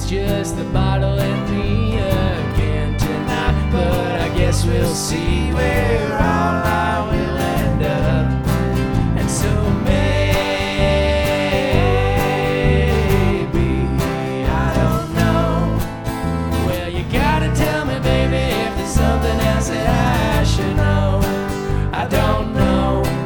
it's just the bottle and me again tonight. But I guess we'll see where